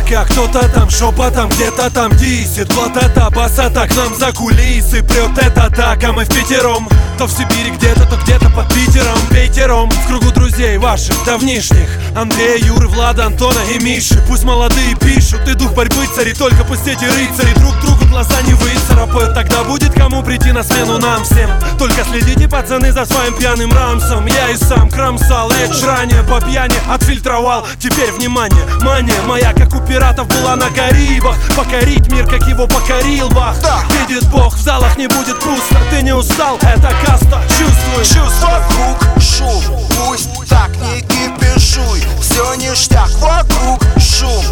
Пока кто-то там шепотом где-то там дисит. Вот это басата к нам за кулисы прет это так, а мы впятером. То в Сибири где-то, то где-то под Питером. Пятером в кругу друзей ваших давнишних: Андрея, Юры, Влада, Антона и Миши. Пусть молодые пишут, и дух борьбы царит. Только пусть эти рыцари друг другу глаза не выцарапают. Тогда будет кому прийти на смену нам всем. Только следите, пацаны, за своим пьяным рамсом. Я и сам кромсал речь ранее, по пьяни отфильтровал. Теперь внимание, мания моя, как у пиратов, была на Карибах. Покорить мир, как его покорил Бах. Видит Бог, в залах не будет пусто. Ты не устал, это каста, чувствуй. Вокруг шум, пусть так не кипишуй. Все ништяк, вокруг шум,